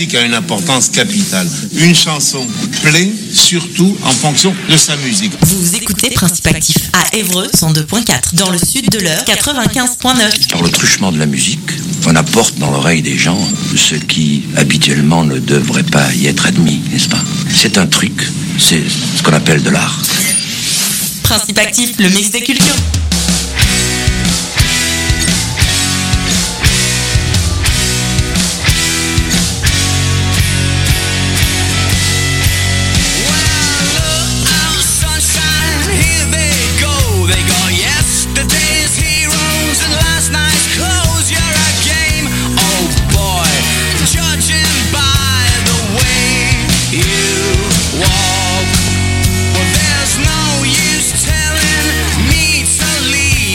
musique a une importance capitale. Une chanson plaît surtout en fonction de sa musique. Vous écoutez Principe Actif à Évreux 102.4, dans le sud de l'Eure 95.9. Par le truchement de la musique, on apporte dans l'oreille des gens ce qui habituellement ne devrait pas y être admis, n'est-ce pas? C'est un truc, c'est ce qu'on appelle de l'art. Principe Actif, le mix des cultures. There's no use telling me to leave.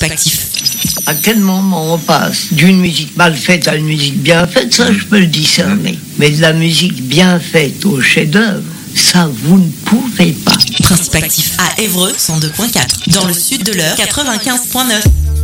Participatif. À quel moment on passe d'une musique mal faite à une musique bien faite, ça je peux le discerner. Mais de la musique bien faite au chef-d'œuvre, ça vous ne pouvez pas. Participatif à Évreux 102.4. Dans le sud de l'Eure 95.9.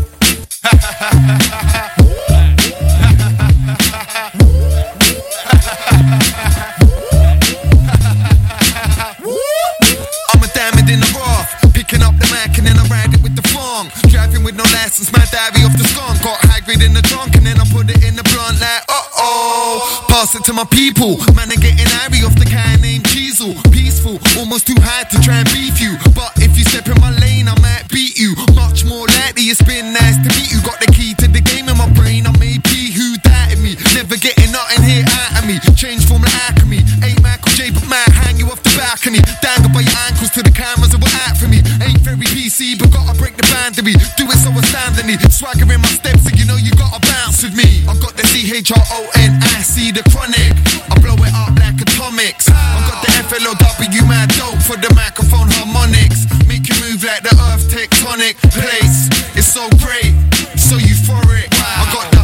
I'm a diamond in the rough, picking up the Mac and then I ride it with the funk. Driving with no license, my diary off the skunk. Got high grade in the trunk and then I put it in the blunt like uh-oh. Pass it to my people, man, I'm getting airy off the guy named Cheezel. Peaceful, almost too high to try and beef you, but if you step in my lane I might beat you. Much more likely it's been nice to meet you. Got the key to the game in my brain, I'm AP, who doubted me? Never getting nothing here out of me. Change from the alchemy, ain't Michael J but man, hang you off the balcony. Dangle by your ankles to the cameras that were out for me. Ain't very PC but gotta break the boundary. Do it so astoundingly, swaggering my steps so you know you gotta bounce with me. I got the CHRONIC, the chronic, I blow it up like atomics. I got the FLOW, mad dope for the microphone harmonics. Make you move like the earth tectonic place. It's so great, so euphoric. I got the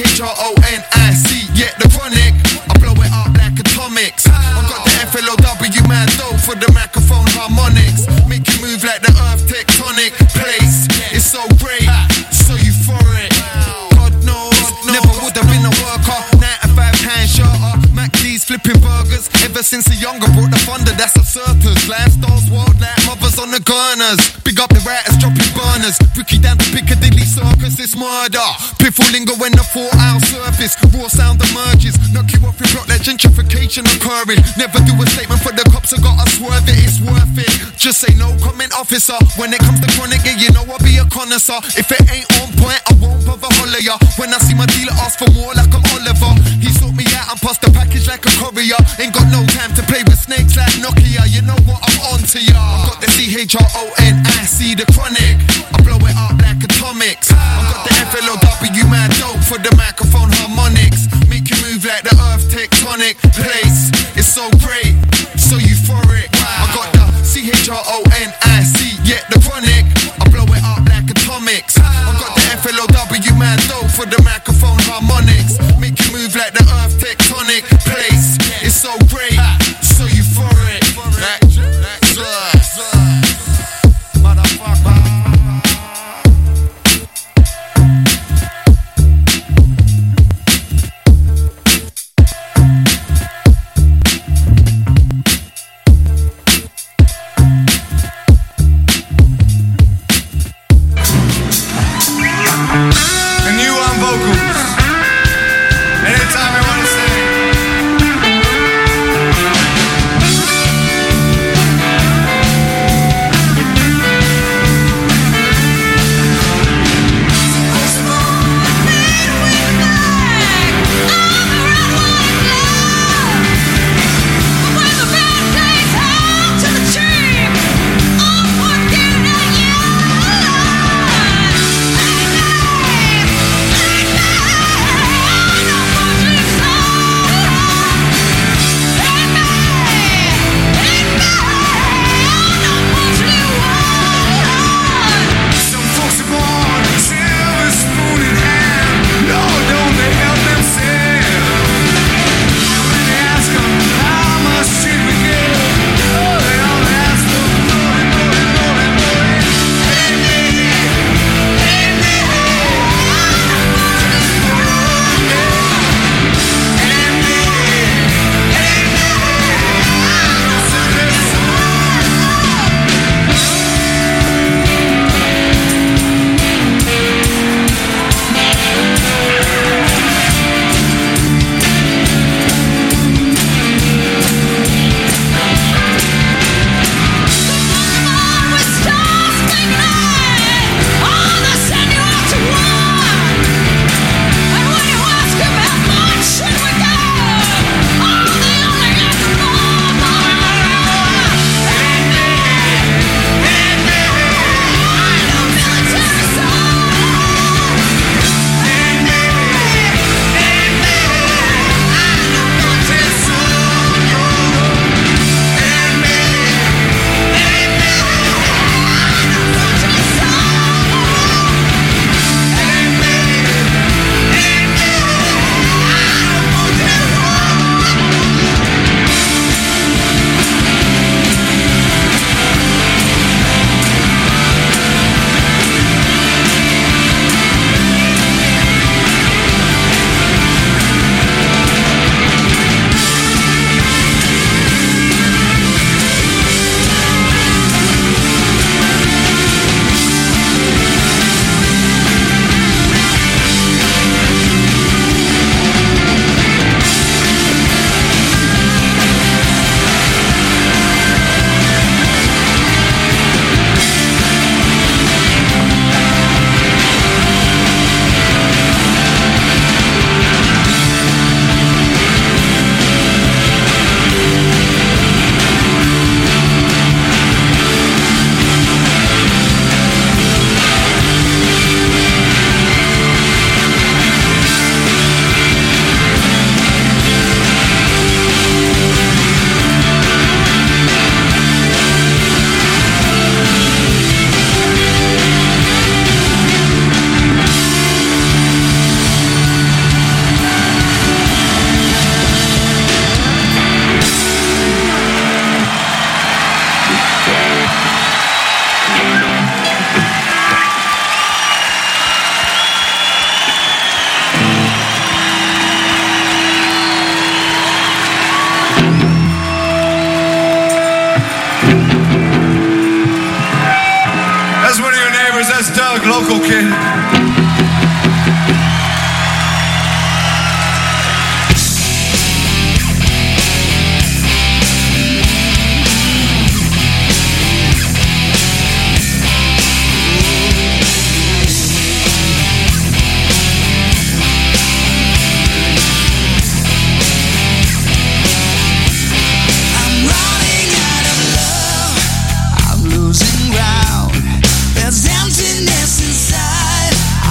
CHRONIC, yeah, the chronic, I blow it up like atomics. I got the FLOW, mad dope for the microphone harmonics. Make you move like the earth tectonic place. It's so great, so euphoric. God knows, never would have been a worker. 9-to-5 hand shorter, Mac D's flipping burgers. Ever since a younger brought the thunder, that's absurdus. Lifestyles wild like mothers on the gunners. Big up the writers dropping burners. Ricky down to Piccadilly Circus, it's murder. Piffle lingo when the 4-hour surface. Raw sound emerges, knock you off your block like gentrification occurring. Never do a statement for the cops, I gotta swerve it, it's worth it. Just say no comment officer. When it comes to chronic, yeah, you know I'll be a connoisseur. If it ain't on point, I won't bother holler ya. When I see my dealer ask for more like I'm Oliver, he sort me out and passed the package like a courier. Ain't got no time to play with snakes like Nokia. You know what, I'm on to ya. I got the CHRONIC, the chronic, I blow it up like atomics. I got the FLOW, mad dope for the microphone harmonics. Make you move like the earth tectonic place. It's so great, so euphoric. I got the CHRONIC, yeah, the chronic, I blow it up like atomics. I got the FLOW, mad dope for the microphone harmonics. Make you move like the earth tectonic place. It's so great, so euphoric. local kid. There's emptiness inside.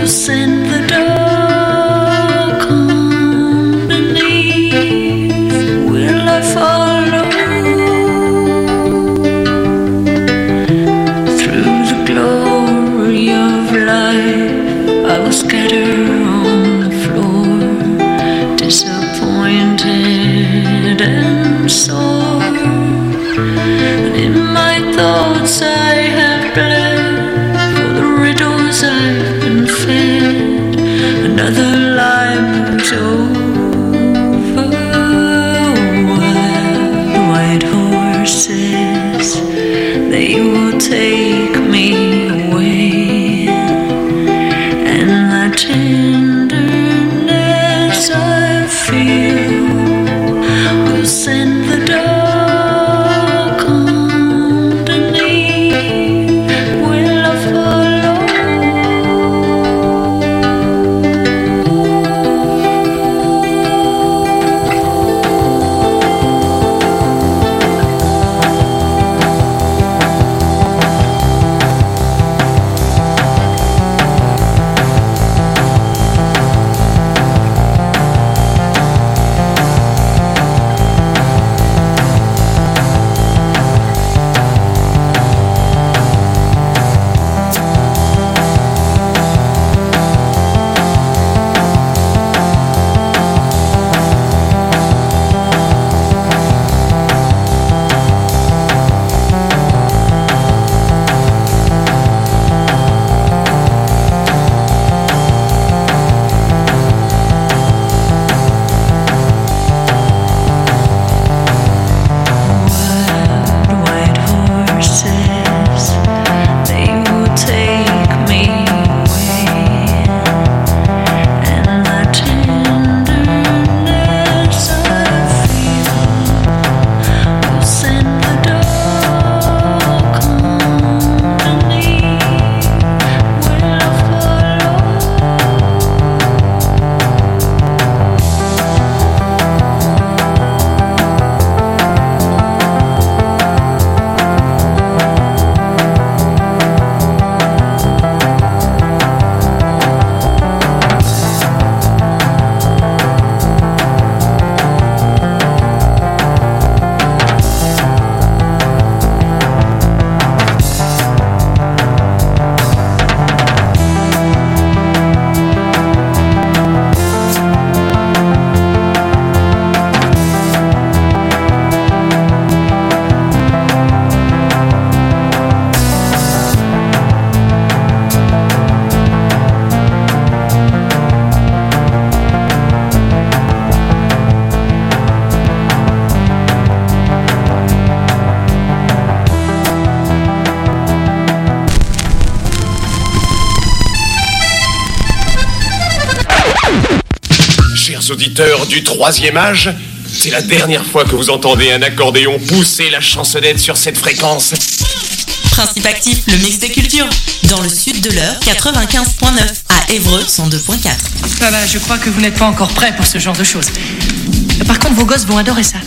send the dark underneath. Will I follow through the glory of life? I will scatter on the floor, disappointed and sore. And in my thoughts I have bled for the riddles I've been fed. Another lie moves over. Wild white horses, they will take me away, and the tenderness I feel will send the dark underneath. Will I follow? Auditeurs du troisième âge, c'est la dernière fois que vous entendez un accordéon pousser la chansonnette sur cette fréquence. Principe actif, le mix des cultures. Dans le sud de l'heure, 95.9. À Évreux, 102.4. Voilà, je crois que vous n'êtes pas encore prêts pour ce genre de choses. Par contre, vos gosses vont adorer ça.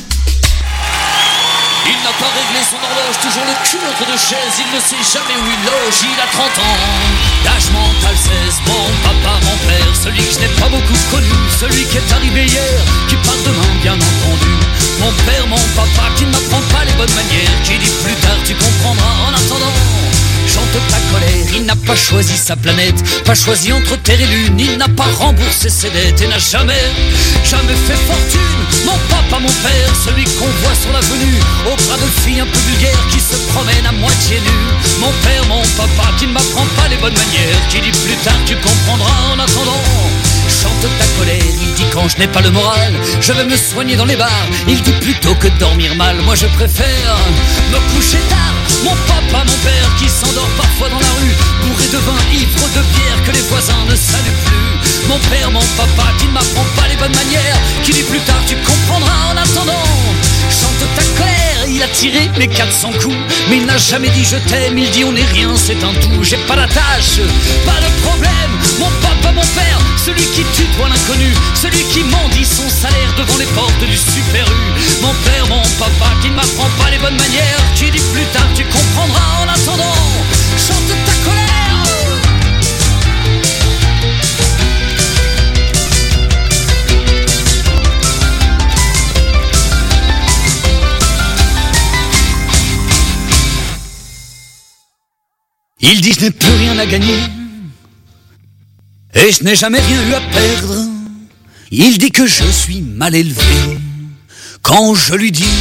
Il n'a pas réglé son horloge, toujours le cul entre deux chaises. Il ne sait jamais où il loge, il a 30 ans. D'âge mental 16, mon papa, mon père. Celui que je n'ai pas beaucoup connu, celui qui est arrivé hier, qui part demain, bien entendu. Mon père, mon papa, qui ne m'apprend pas les bonnes manières, qui dit plus tard tu comprendras. En attendant, chante ta colère. Il n'a pas choisi sa planète, pas choisi entre terre et lune. Il n'a pas remboursé ses dettes et n'a jamais fait fortune. Mon papa, mon père, celui qu'on voit sur l'avenue, au bras de filles un peu vulgaires qui se promènent à moitié nues. Mon père, mon papa, qui ne m'apprend pas les bonnes manières, qui dit plus tard tu comprendras. En attendant, chante ta colère. Il dit quand je n'ai pas le moral, je vais me soigner dans les bars. Il dit plutôt que dormir mal, moi je préfère me coucher tard. Mon papa, mon père, qui s'endort parfois dans la rue, bourré de vin, ivre de bière, que les voisins ne saluent plus. Mon père, mon papa, qui ne m'apprend pas les bonnes manières, qui dit plus tard tu comprendras. En attendant, chante ta colère. Il a tiré mes 400 coups, mais il n'a jamais dit je t'aime. Il dit on n'est rien, c'est un tout. J'ai pas d'attache, pas de problème. Mon papa, mon père, celui qui tutoie l'inconnu, celui qui mendie son salaire devant les portes du Super U. Mon père, mon papa, qui ne m'apprend pas les bonnes manières, qui dit plus tard tu comprendras. En attendant, chante ta colère. Il dit je n'ai plus rien à gagner et je n'ai jamais rien eu à perdre. Il dit que je suis mal élevé quand je lui dis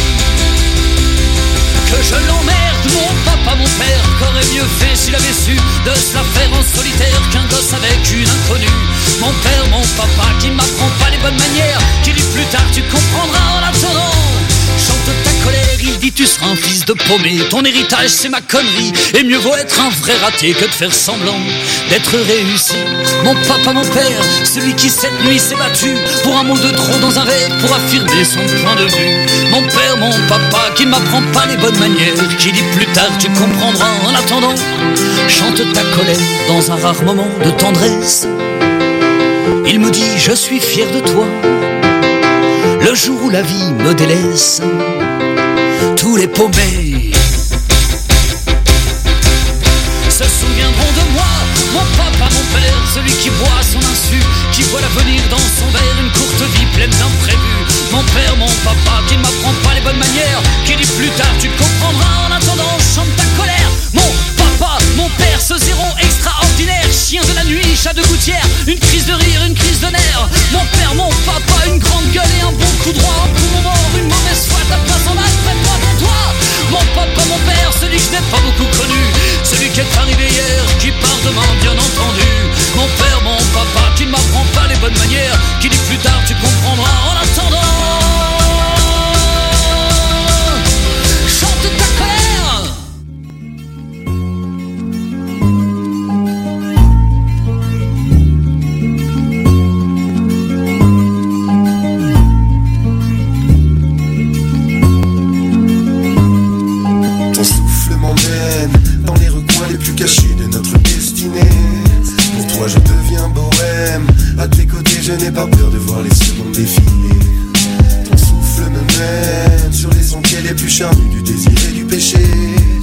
que je l'emmerde. Mon papa, mon père, qu'aurait mieux fait s'il avait su de se la faire en solitaire qu'un gosse avec une inconnue. Mon père, mon papa, qui m'apprend pas les bonnes manières, qui dit plus tard tu comprendras en attendant. Chante ta colère, il dit tu seras un fils de paumé. Ton héritage c'est ma connerie, et mieux vaut être un vrai raté que de faire semblant d'être réussi. Mon papa, mon père, celui qui cette nuit s'est battu pour un mot de trop dans un verre pour affirmer son point de vue. Mon père, mon papa, qui ne m'apprend pas les bonnes manières, qui dit plus tard tu comprendras en attendant. Chante ta colère dans un rare moment de tendresse. Il me dit je suis fier de toi. Le jour où la vie me délaisse, tous les paumés se souviendront de moi. Mon papa, mon père, celui qui boit son insu, qui voit l'avenir dans son verre, une courte vie pleine d'imprévus. Mon père, mon papa, qui ne m'apprend pas les bonnes manières, qui dit plus tard tu comprendras en attendant. Chante ta colère, mon papa, mon père, ce zéro extraordinaire, chien de la nuit, chat de gouttière, une crise de rire, une crise de nerfs. Mon père, mon papa, une grande gueule et un bon coup droit, un poumon mort, une mauvaise foi, ta place en mal, prête-moi pour toi. Mon papa, mon père, celui que je n'ai pas beaucoup connu, celui qui est arrivé hier, qui part demain, bien entendu. Mon père, mon papa, qui ne m'apprend pas les bonnes manières, qui dit plus tard tu comprendras en attendant. Chante ta colère. Ton souffle m'emmène dans les recoins les plus cachés de notre destinée. Pour toi je deviens bohème, à tes côtés je n'ai pas peur de voir les secondes défiler. Ton souffle me mène sur les sentiers les plus charnus du désir et du péché.